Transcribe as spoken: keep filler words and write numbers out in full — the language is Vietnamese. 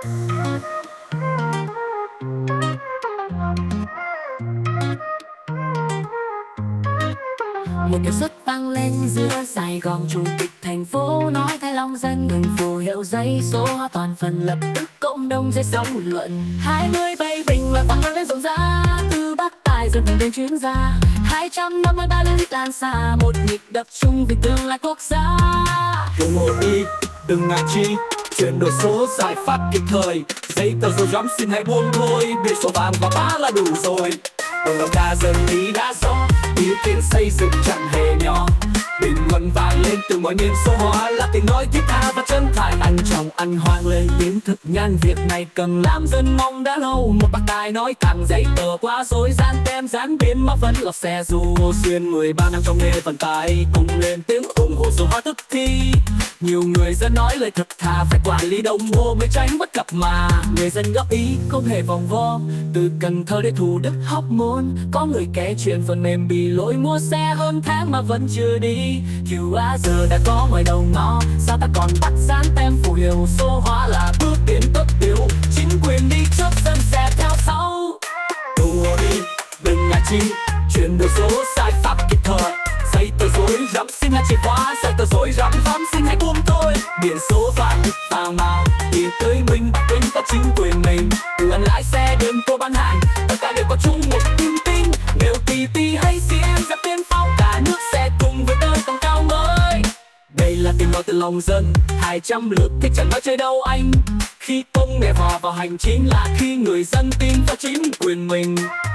Một điệu xuất vang lên giữa Sài Gòn, chủ tịch thành phố nói Thái Long dân ngừng phù hiệu giấy số hóa toàn phần, lập tức cộng đồng dậy sóng luận. Hai mươi bảy bình luận vang lên rộn rã, từ Bắc Tài dần đến chuyên gia. Hai trăm năm mươi ba lyric lan xa, một nhịp đập chung vì tương lai quốc gia. ủng hộ đi, đừng ngại chi, chuyển đổi số giải pháp kịp thời. Giấy tờ rồi dám xin hãy buông thôi, biển số vàng và mã là đủ rồi. Đồng lòng đa dân lý đã rõ, ưu tiên xây dựng chẳng hề nhỏ. Bình luận vang lên từ mọi miền số hóa, là tiếng nói thiết tha và chân thành. Ăn trong ăn hoang lên tiếng thực nhân, việc này cần làm dân mong đã lâu. Một bác tài nói thẳng giấy tờ quá rối, dán tem dán biển mà vẫn lọt xe. Dù xuyên mười ba năm trong nghề vận tải, cùng lên tiếng ủng hộ số hóa tức thi. Nhiều người dân nói lời thật thà, phải quản lý đồng bộ mới tránh bất cập mà. Người dân góp ý không hề vòng vo, từ Cần Thơ đến Thủ Đức Hóc Môn. Có người kể chuyện phần mềm bị lỗi, mua xe hơn tháng mà vẫn chưa đi. quy rờ giờ đã có ngoài đầu ngõ, sao ta còn bắt dán tem phù hiệu số hóa là bước tiến tất yếu. Chính quyền đi trước dân sẽ theo sau. ủng hộ đi, đừng ngại chi, chuyển đổi số giải pháp kịp thời. Giấy tờ rối rắm xin là chìa khóa, giấy tờ rối rắm vắm xin hãy buông thôi. Biển số vàng vào màu, đi tới mình bắt quên có chính quyền mình. Từ ăn lái xe đến cô bán hàng, tất cả đều có chung một niềm tin. Nếu tê tê hay xê em dắt tiên phong, cả nước sẽ cùng với tới tầm cao mới. Đây là tiếng nói từ lòng dân, hai trăm lượt thích chẳng nói chơi đâu anh. Khi công nghệ hòa vào hành chính là khi người dân tin vào chính quyền mình.